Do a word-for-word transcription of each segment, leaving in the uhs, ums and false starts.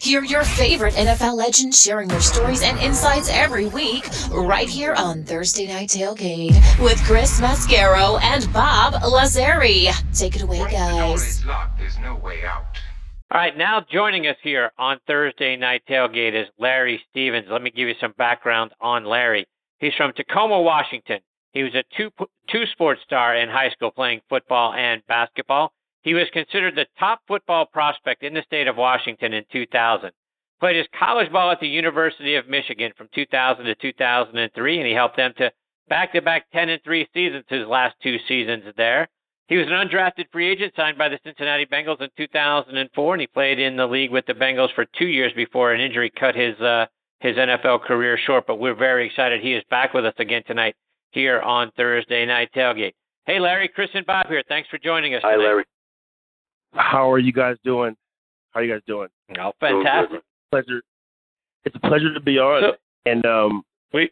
Hear your favorite N F L legends sharing their stories and insights every week right here on Thursday Night Tailgate with Chris Mascaro and Bob Lazari. Take it away, guys. There's no way out. All right, now joining us here on Thursday Night Tailgate is Larry Stevens. Let me give you some background on Larry. He's from Tacoma, Washington. He was a two, two-sport star in high school playing football and basketball. He was considered the top football prospect in the state of Washington in two thousand. Played his college ball at the University of Michigan from two thousand to two thousand three, and he helped them to back-to-back ten and three seasons his last two seasons there. He was an undrafted free agent signed by the Cincinnati Bengals in two thousand four, and he played in the league with the Bengals for two years before an injury cut his uh, his N F L career short. But we're very excited he is back with us again tonight here on Thursday Night Tailgate. Hey, Larry, Chris, and Bob here. Thanks for joining us tonight. Hi, Larry. How are you guys doing? How are you guys doing? Oh, fantastic. Pleasure. It's a pleasure to be on. So, and um, we,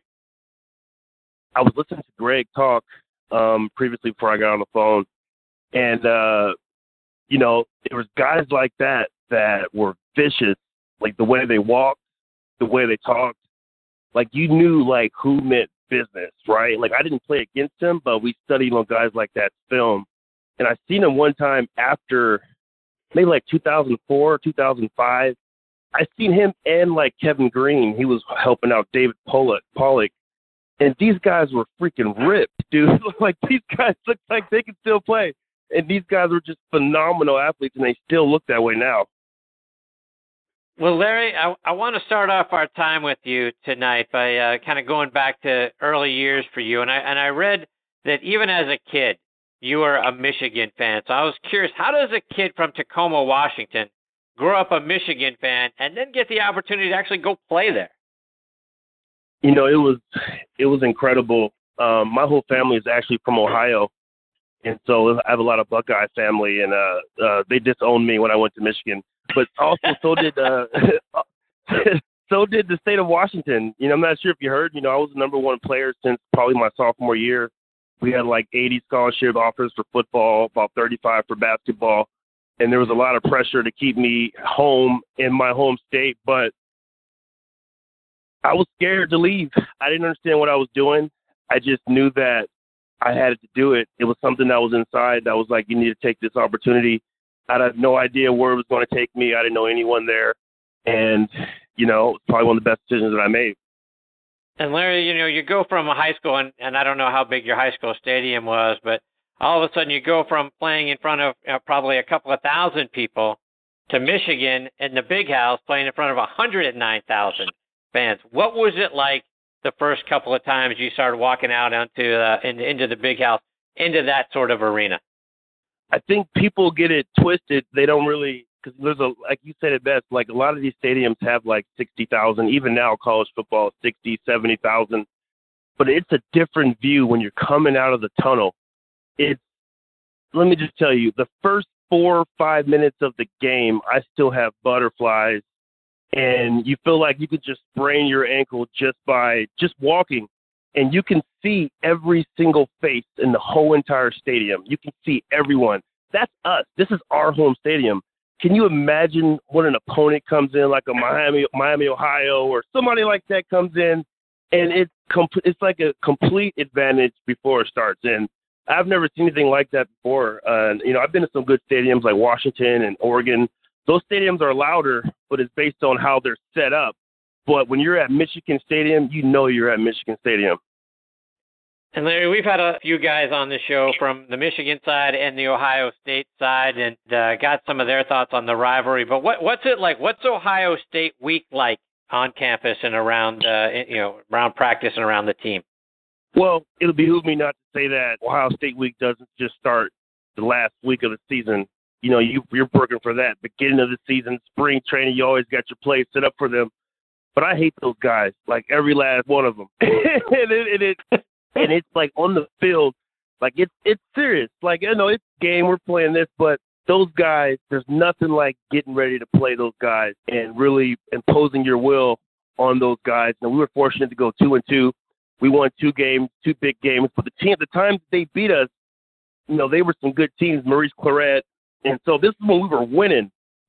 I was listening to Greg talk um, previously before I got on the phone. And, uh, you know, there was guys like that that were vicious, like the way they walked, the way they talked. Like, you knew, like, who meant business, right? Like, I didn't play against him, but we studied on guys like that film. And I seen him one time after maybe like two thousand four, two thousand five. I seen him and like Kevin Green. He was helping out David Pollock. Pollock. And these guys were freaking ripped, dude. Like, these guys look like they can still play. And these guys were just phenomenal athletes, and they still look that way now. Well, Larry, I, I want to start off our time with you tonight by uh, kind of going back to early years for you. And I and I read that even as a kid, you were a Michigan fan. So I was curious, how does a kid from Tacoma, Washington, grow up a Michigan fan and then get the opportunity to actually go play there? You know, it was it was incredible. Um, my whole family is actually from Ohio, and so I have a lot of Buckeye family, and uh, uh, they disowned me when I went to Michigan. But also, so did uh, so did the state of Washington. You know, I'm not sure if you heard. You know, I was the number one player since probably my sophomore year. We had like eighty scholarship offers for football, about thirty-five for basketball, and there was a lot of pressure to keep me home in my home state. But I was scared to leave. I didn't understand what I was doing. I just knew that I had to do it. It was something that was inside that was like, you need to take this opportunity. I had no idea where it was going to take me. I didn't know anyone there. And, you know, it's probably one of the best decisions that I made. And Larry, you know, you go from a high school, and, and I don't know how big your high school stadium was, but all of a sudden you go from playing in front of you know, probably a couple of thousand people to Michigan in the big house playing in front of one hundred nine thousand fans. What was it like the first couple of times you started walking out onto uh, in, into the big house, into that sort of arena? I think people get it twisted. They don't really, because there's a, like you said it best, like a lot of these stadiums have like sixty thousand. Even now, college football is sixty, seventy thousand. But it's a different view when you're coming out of the tunnel. It's, let me just tell you, the first four or five minutes of the game, I still have butterflies. And you feel like you could just sprain your ankle just by just walking. And you can see every single face in the whole entire stadium. You can see everyone. That's us. This is our home stadium. Can you imagine when an opponent comes in, like a Miami, Miami, Ohio, or somebody like that comes in, and it's com- it's like a complete advantage before it starts. And I've never seen anything like that before. Uh, you know, I've been to some good stadiums like Washington and Oregon. Those stadiums are louder, but it's based on how they're set up. But when you're at Michigan Stadium, you know you're at Michigan Stadium. And Larry, we've had a few guys on the show from the Michigan side and the Ohio State side, and uh, got some of their thoughts on the rivalry. But what, what's it like? What's Ohio State week like on campus and around, uh, you know, around practice and around the team? Well, it'll behoove me not to say that Ohio State week doesn't just start the last week of the season. You know, you, you're working for that. Beginning of the season, spring training, you always got your plays set up for them. But I hate those guys, like every last one of them. and, it, it, it, and it's like on the field, like it's it's serious. Like, you know, it's game, we're playing this, but those guys, there's nothing like getting ready to play those guys and really imposing your will on those guys. And we were fortunate to go two and two. We won two games, two big games. But the team, the times they beat us, you know, they were some good teams, Maurice Claret. And so this is when we were winning.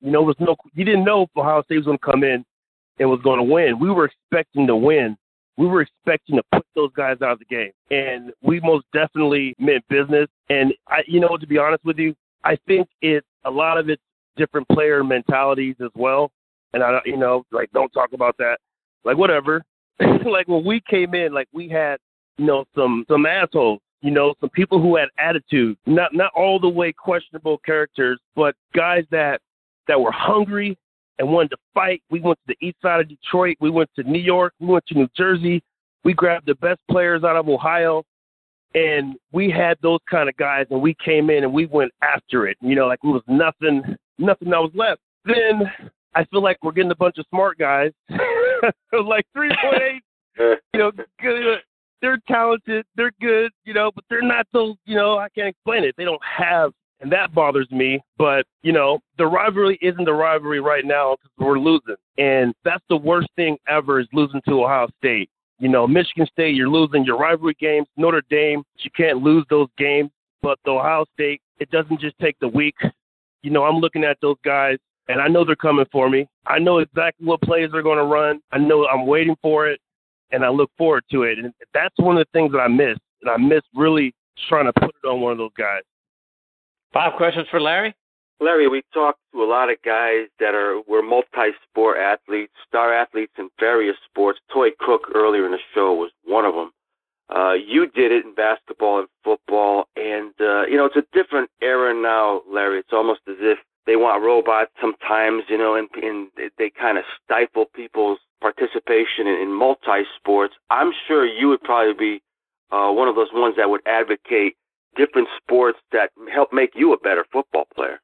You know, was no, you didn't know if Ohio State was going to come in and was going to win. We were expecting to win. We were expecting to put those guys out of the game, and we most definitely meant business. And I, you know, to be honest with you, I think it a lot of it's different player mentalities as well. And I, you know, like don't talk about that, like whatever. Like when we came in, like we had, you know, some some assholes, you know, some people who had attitude, not not all the way questionable characters, but guys that that were hungry and wanted to fight. We went to the east side of Detroit. We went to New York. We went to New Jersey. We grabbed the best players out of Ohio, and we had those kind of guys, and we came in and we went after it. You know, like it was nothing, nothing that was left. Then I feel like we're getting a bunch of smart guys, like three point eight, you know, good. They're talented, they're good, you know, but they're not those, you know, I can't explain it. They don't have, and that bothers me. But, you know, the rivalry isn't the rivalry right now because we're losing. And that's the worst thing ever is losing to Ohio State. You know, Michigan State, you're losing your rivalry games. Notre Dame, you can't lose those games. But the Ohio State, it doesn't just take the week. You know, I'm looking at those guys, and I know they're coming for me. I know exactly what plays they're going to run. I know I'm waiting for it. And I look forward to it. And that's one of the things that I miss. And I miss really trying to put it on one of those guys. Five questions for Larry? Larry, we talked to a lot of guys that are were multi-sport athletes, star athletes in various sports. Toy Cook earlier in the show was one of them. Uh, you did it in basketball and football. And, uh, you know, it's a different era now, Larry. It's almost as if they want robots sometimes, you know, and, and they kind of stifle people's participation in, in multi-sports. I'm sure you would probably be uh, one of those ones that would advocate different sports that help make you a better football player.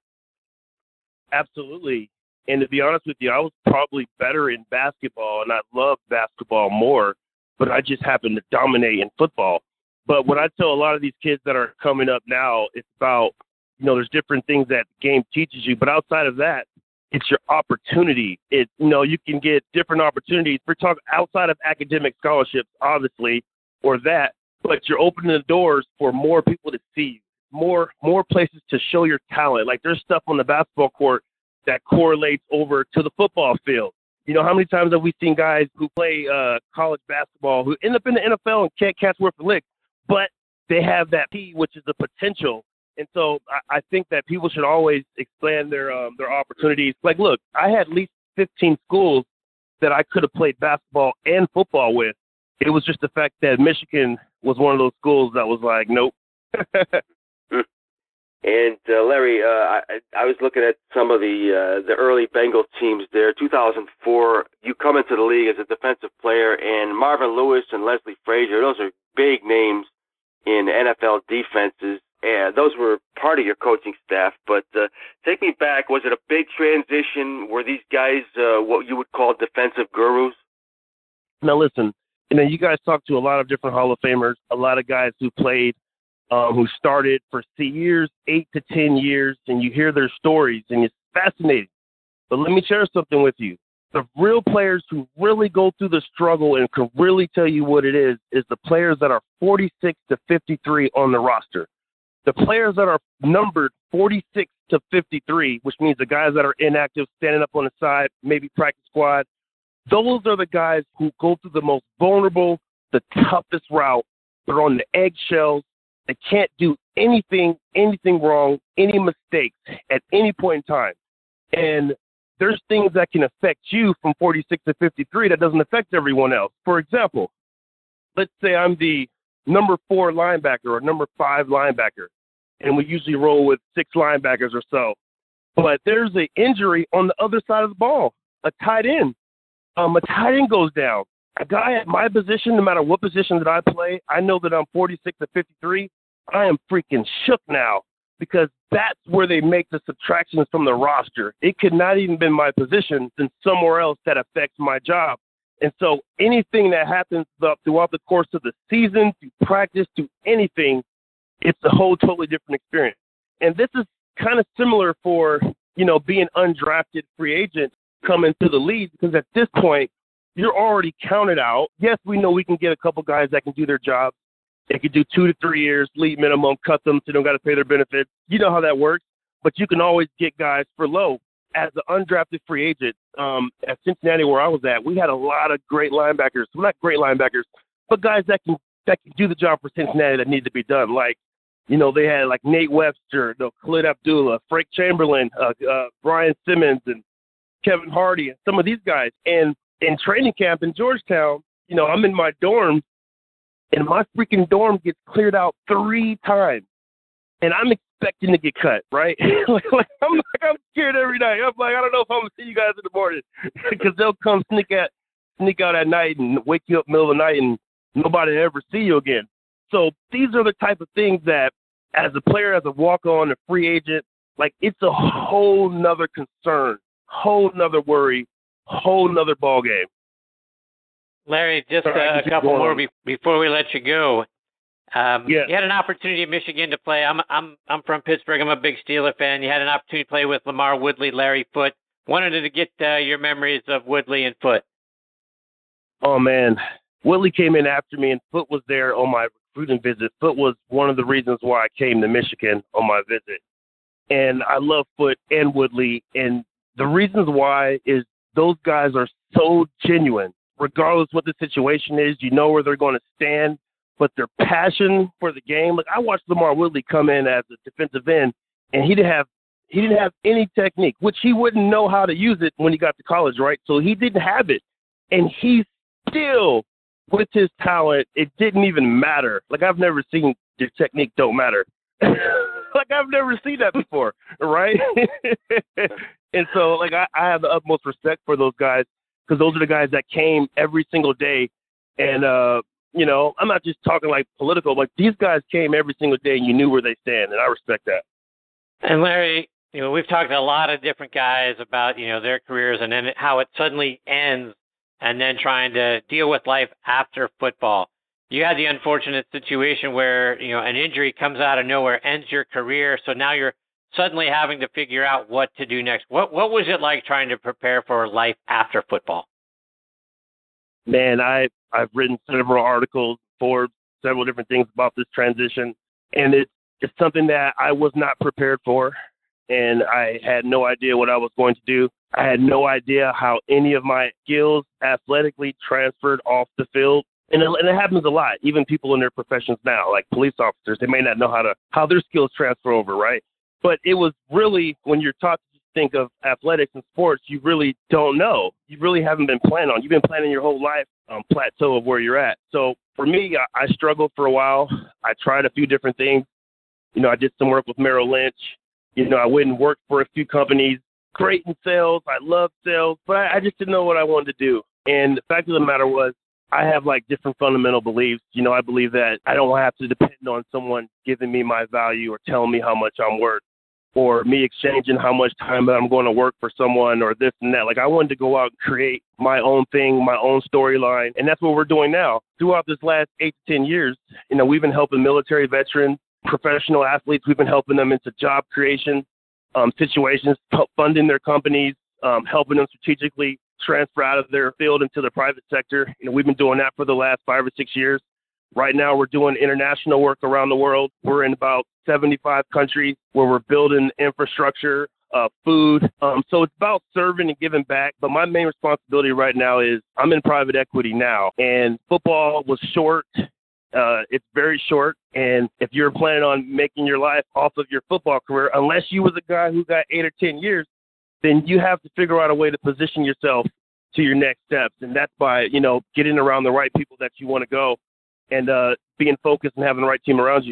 Absolutely. And to be honest with you, I was probably better in basketball, and I love basketball more, but I just happen to dominate in football. But what I tell a lot of these kids that are coming up now, it's about, you know, there's different things that the game teaches you, but outside of that, it's your opportunity. It, you know, you can get different opportunities. We're talking outside of academic scholarships, obviously, or that, but you're opening the doors for more people to see you, more, more places to show your talent. Like there's stuff on the basketball court that correlates over to the football field. You know, how many times have we seen guys who play uh, college basketball who end up in the N F L and can't catch worth a lick, but they have that P, which is the potential. And so I, I think that people should always expand their um, their opportunities. Like, look, I had at least fifteen schools that I could have played basketball and football with. It was just the fact that Michigan was one of those schools that was like, nope. And uh, Larry, uh, I, I was looking at some of the uh, the early Bengal teams there. two thousand four, you come into the league as a defensive player, and Marvin Lewis and Leslie Frazier, those are big names in N F L defenses. And those were part of your coaching staff. But uh, take me back. Was it a big transition? Were these guys uh, what you would call defensive gurus? Now, listen, you know, you guys talk to a lot of different Hall of Famers, a lot of guys who played, um, who started for years, eight to ten years, and you hear their stories, and it's fascinating. But let me share something with you. The real players who really go through the struggle and can really tell you what it is, is the players that are forty-six to fifty-three on the roster. The players that are numbered forty-six to fifty-three, which means the guys that are inactive, standing up on the side, maybe practice squad, those are the guys who go through the most vulnerable, the toughest route. They're on the eggshells. They can't do anything, anything wrong, any mistakes at any point in time. And there's things that can affect you from forty-six to fifty-three that doesn't affect everyone else. For example, let's say I'm the number four linebacker or number five linebacker, and we usually roll with six linebackers or so. But there's an injury on the other side of the ball, a tight end. Um, a tight end goes down. A guy at my position, no matter what position that I play, I know that I'm forty-six to fifty-three. I am freaking shook now because that's where they make the subtractions from the roster. It could not even been my position than somewhere else that affects my job. And so anything that happens throughout the course of the season, through practice, through anything, it's a whole totally different experience. And this is kind of similar for, you know, being undrafted free agent coming to the league, because at this point, you're already counted out. Yes, we know we can get a couple guys that can do their job. They could do two to three years, league minimum, cut them so they don't got to pay their benefits. You know how that works. But you can always get guys for low. as an undrafted free agent um, at Cincinnati, where I was at, we had a lot of great linebackers. Well, not great linebackers, but guys that can that can do the job for Cincinnati that need to be done. Like, you know, they had like Nate Webster, you know, Khalid Abdullah, Frank Chamberlain, uh, uh, Brian Simmons, and Kevin Hardy, and some of these guys. And in training camp in Georgetown, you know, I'm in my dorm, and my freaking dorm gets cleared out three times. And I'm expecting to get cut, right? like, like, I'm like, I'm scared every night. I'm like, I don't know if I'm gonna see you guys in the morning because they'll come sneak at, sneak out at night and wake you up in the middle of the night, and nobody will ever see you again. So these are the type of things that, as a player, as a walk-on, a free agent, like it's a whole nother concern, whole nother worry, whole nother ball game. Larry, just Sorry, uh, a couple more be- before we let you go. Um, yeah. You had an opportunity in Michigan to play. I'm I'm I'm from Pittsburgh. I'm a big Steeler fan. You had an opportunity to play with Lamar Woodley, Larry Foote. Wanted to get uh, your memories of Woodley and Foote. Oh man, Woodley came in after me, and Foote was there on my recruiting visit. Foote was one of the reasons why I came to Michigan on my visit, and I love Foote and Woodley. And the reasons why is those guys are so genuine, regardless what the situation is. You know where they're going to stand. But their passion for the game, like I watched Lamar Woodley come in as a defensive end, and he didn't have he didn't have any technique, which he wouldn't know how to use it when he got to college, right? So he didn't have it, and he still, with his talent, it didn't even matter. Like I've never seen your technique don't matter. Like I've never seen that before, right? And so, like I, I have the utmost respect for those guys because those are the guys that came every single day, and uh. You know, I'm not just talking like political. Like these guys came every single day, and you knew where they stand, and I respect that. And Larry, you know, we've talked to a lot of different guys about you know their careers and then how it suddenly ends, and then trying to deal with life after football. You had the unfortunate situation where you know an injury comes out of nowhere, ends your career, so now you're suddenly having to figure out what to do next. What what was it like trying to prepare for life after football? Man, I, I've written several articles, Forbes, several different things about this transition, and it's, it's something that I was not prepared for, and I had no idea what I was going to do. I had no idea how any of my skills athletically transferred off the field, and it, and it happens a lot. Even people in their professions now, like police officers, they may not know how to how their skills transfer over, right? But it was really, when you're taught to think of athletics and sports, you really don't know. You really haven't been planning on. You've been planning your whole life on plateau of where you're at. So for me, I, I struggled for a while. I tried a few different things. You know, I did some work with Merrill Lynch. You know, I went and worked for a few companies. Great in sales. I love sales, but I, I just didn't know what I wanted to do. And the fact of the matter was, I have like different fundamental beliefs. You know, I believe that I don't have to depend on someone giving me my value or telling me how much I'm worth, or me exchanging how much time that I'm going to work for someone or this and that. Like I wanted to go out and create my own thing, my own storyline. And that's what we're doing now. Throughout this last eight to ten years, you know, we've been helping military veterans, professional athletes. We've been helping them into job creation um, situations, funding their companies, um, helping them strategically transfer out of their field into the private sector. You know, we've been doing that for the last five or six years. Right now, we're doing international work around the world. We're in about seventy-five countries where we're building infrastructure, uh, food. Um, so it's about serving and giving back. But my main responsibility right now is I'm in private equity now, and football was short. Uh, it's very short. And if you're planning on making your life off of your football career, unless you was a guy who got eight or ten years, then you have to figure out a way to position yourself to your next steps. And that's by, you know, getting around the right people that you want to go, and uh, being focused and having the right team around you.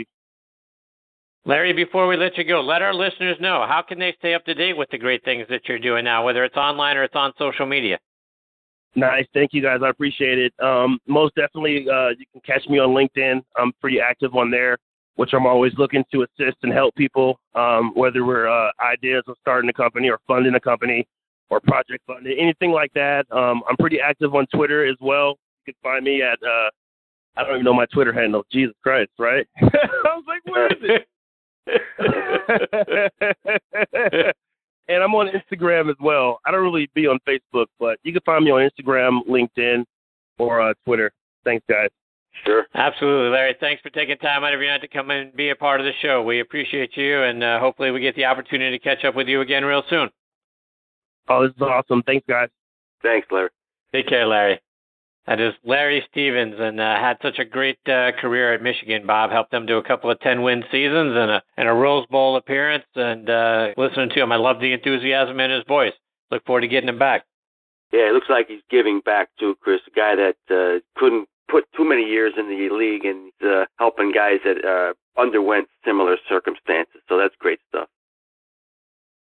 Larry, before we let you go, let our listeners know, how can they stay up to date with the great things that you're doing now, whether it's online or it's on social media? Nice. Thank you, guys. I appreciate it. Um, most definitely, uh, you can catch me on LinkedIn. I'm pretty active on there, which I'm always looking to assist and help people, um, whether we're uh, ideas of starting a company or funding a company or project funding, anything like that. Um, I'm pretty active on Twitter as well. You can find me at uh, I don't even know my Twitter handle. Jesus Christ, right? I was like, where is it? And I'm on Instagram as well. I don't really be on Facebook, but you can find me on Instagram, LinkedIn, or uh, Twitter. Thanks, guys. Sure. Absolutely, Larry. Thanks for taking time out of your night to come and be a part of the show. We appreciate you, and uh, hopefully we get the opportunity to catch up with you again real soon. Oh, this is awesome. Thanks, guys. Thanks, Larry. Take care, Larry. That is Larry Stevens, and uh, had such a great uh, career at Michigan. Bob helped them do a couple of ten-win seasons and a, and a Rose Bowl appearance. And uh, listening to him, I love the enthusiasm in his voice. Look forward to getting him back. Yeah, it looks like he's giving back too, Chris. A guy that uh, couldn't put too many years in the league, and he's uh, helping guys that uh, underwent similar circumstances. So that's great stuff.